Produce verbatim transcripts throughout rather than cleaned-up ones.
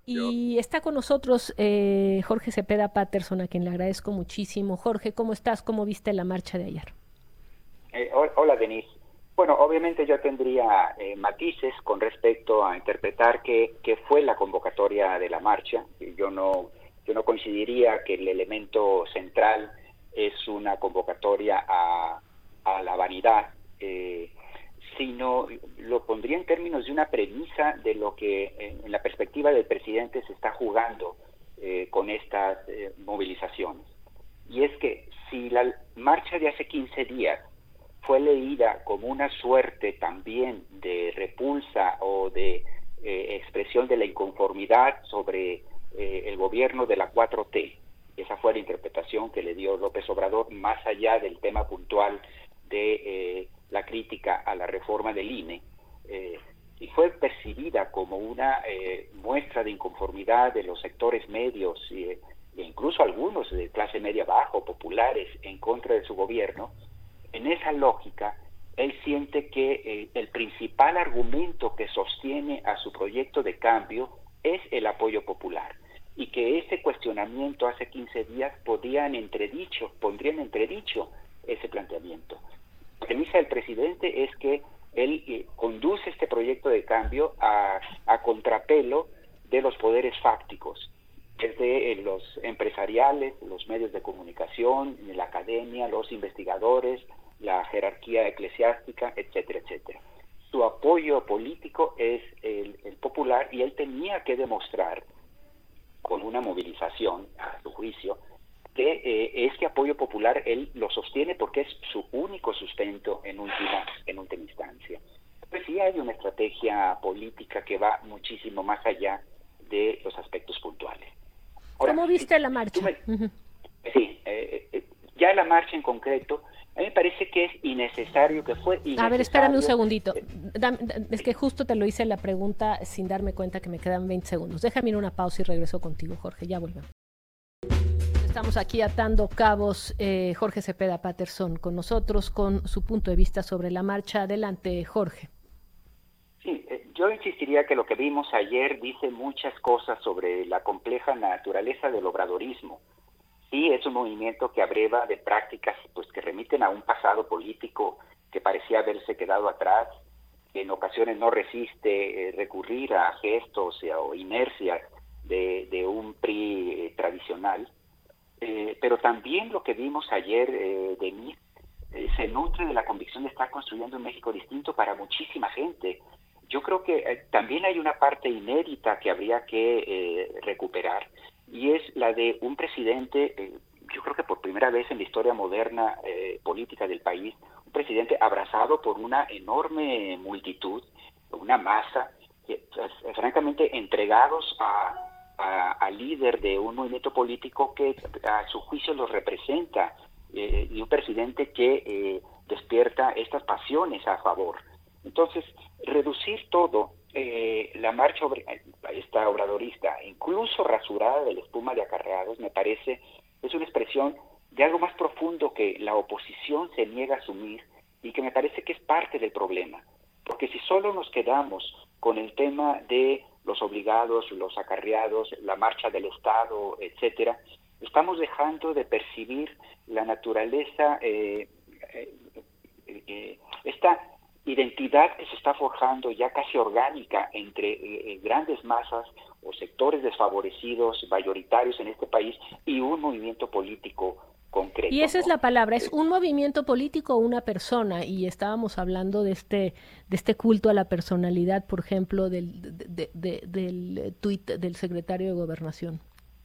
Y está con nosotros eh, Jorge Cepeda Patterson, a quien le agradezco muchísimo. Jorge, ¿cómo estás? ¿Cómo viste la marcha de ayer? Eh, hola, Denise. Bueno, obviamente yo tendría eh, matices con respecto a interpretar qué, qué fue la convocatoria de la marcha. Yo no, yo no coincidiría que el elemento central es una convocatoria a, a la vanidad, eh, sino lo pondría en términos de una premisa de lo que en, en la perspectiva del presidente se está jugando eh, con estas eh, movilizaciones. Y es que si la marcha de hace quince días fue leída como una suerte también de repulsa o de eh, expresión de la inconformidad sobre eh, el gobierno de la cuatro T. Esa fue la interpretación que le dio López Obrador, más allá del tema puntual de eh, la crítica a la reforma del I N E. Eh, y fue percibida como una eh, muestra de inconformidad de los sectores medios eh, e incluso algunos de clase media baja, populares, en contra de su gobierno. En esa lógica, él siente que eh, el principal argumento que sostiene a su proyecto de cambio es el apoyo popular y que ese cuestionamiento hace quince días podían entredicho, pondrían entredicho ese planteamiento. La premisa del presidente es que él eh, conduce este proyecto de cambio a, a contrapelo de los poderes fácticos, desde eh, los empresariales, los medios de comunicación, la academia, los investigadores, la jerarquía eclesiástica, etcétera, etcétera. Su apoyo político es el, el popular y él tenía que demostrar con una movilización, a su juicio, que eh, este apoyo popular él lo sostiene porque es su único sustento en última, en última instancia. Pues sí hay una estrategia política que va muchísimo más allá de los aspectos puntuales. Ahora, ¿Cómo si viste la tú marcha? me, Ujú. sí, eh, eh, ya la marcha en concreto, a mí me parece que es innecesario, que fue A ver, espérame un innecesario. segundito. Eh, Dam- da- es que justo te lo hice la pregunta sin darme cuenta que me quedan veinte segundos. Déjame ir a una pausa y regreso contigo, Jorge. Ya volvemos. Estamos aquí atando cabos. eh, Jorge Cepeda Patterson con nosotros, con su punto de vista sobre la marcha. Adelante, Jorge. sí, eh, yo insistiría que lo que vimos ayer dice muchas cosas sobre la compleja naturaleza del obradorismo. Sí, es un movimiento que abreva de prácticas pues que remiten a un pasado político que parecía haberse quedado atrás, que en ocasiones no resiste eh, recurrir a gestos eh, o inercias de, de un P R I eh, tradicional. Eh, pero también lo que vimos ayer, eh, Denis, eh, se nutre de la convicción de estar construyendo un México distinto para muchísima gente. Yo creo que eh, también hay una parte inédita que habría que eh, recuperar, y es la de un presidente, eh, yo creo que por primera vez en la historia moderna eh, política del país, un presidente abrazado por una enorme multitud, una masa, que, pues, francamente entregados a, a, al líder de un movimiento político que a su juicio los representa, eh, y un presidente que eh, despierta estas pasiones a favor. Entonces, reducir todo, eh, la marcha obra, esta obradorista, incluso rasurada de la espuma de acarreados, me parece, es una expresión de algo más profundo que la oposición se niega a asumir y que me parece que es parte del problema. Porque si solo nos quedamos con el tema de los obligados, los acarreados, la marcha del Estado, etcétera, estamos dejando de percibir la naturaleza, eh, eh, eh, esta identidad que se está forjando ya casi orgánica entre eh, grandes masas o sectores desfavorecidos, mayoritarios en este país, y un movimiento político Y concreto, esa es ¿no? la palabra, es Eh, un movimiento político o una persona. Y estábamos hablando de este, de este culto a la personalidad, por ejemplo, del, de, de, de, del tuit del secretario de Gobernación.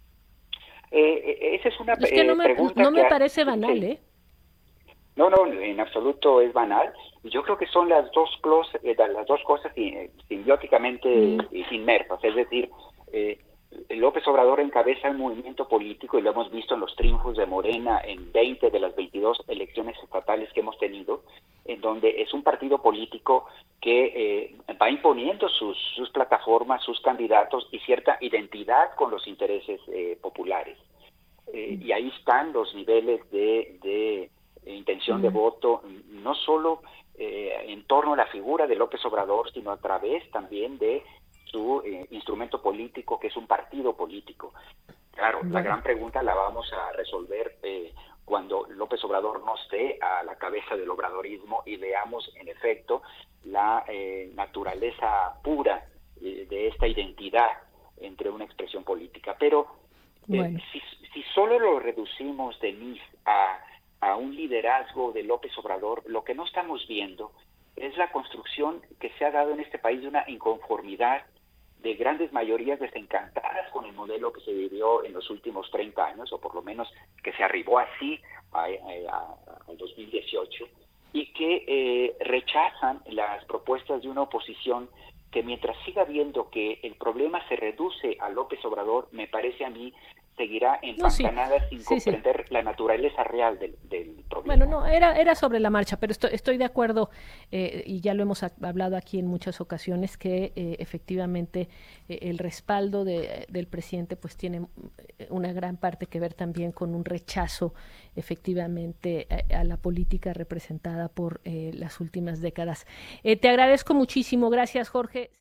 eh, esa es una Es que no eh, me, pregunta no que... me Ha, parece banal, sí, ¿eh? no, no, en absoluto es banal. Yo creo que son las dos, clos- eh, las dos cosas eh, simbióticamente Mm. eh, inmersas. Es decir, eh, López Obrador encabeza un movimiento político, y lo hemos visto en los triunfos de Morena en veinte de las veintidós elecciones estatales que hemos tenido, en donde es un partido político que eh, va imponiendo sus, sus plataformas, sus candidatos y cierta identidad con los intereses eh, populares. Eh, y ahí están los niveles de, de intención de Mm. voto, no solo eh, en torno a la figura de López Obrador, sino a través también de su eh, instrumento político, que es un partido político. Claro, bueno. La gran pregunta la vamos a resolver eh, cuando López Obrador no esté a la cabeza del obradorismo y veamos, en efecto, la eh, naturaleza pura eh, de esta identidad entre una expresión política. Pero eh, bueno. si, si solo lo reducimos, Denise, a, a un liderazgo de López Obrador, lo que no estamos viendo es la construcción que se ha dado en este país de una inconformidad de grandes mayorías desencantadas con el modelo que se vivió en los últimos treinta años, o por lo menos que se arribó así al dos mil dieciocho, y que eh, rechazan las propuestas de una oposición que, mientras siga viendo que el problema se reduce a López Obrador, me parece a mí, seguirá empantanada no, sí. sin sí, comprender sí. la naturaleza real del, del problema. Bueno, no, era, era sobre la marcha, pero estoy, estoy de acuerdo, eh, y ya lo hemos hablado aquí en muchas ocasiones, que eh, efectivamente eh, el respaldo de, del presidente pues tiene una gran parte que ver también con un rechazo efectivamente a, a la política representada por eh, las últimas décadas. Eh, te agradezco muchísimo, gracias Jorge.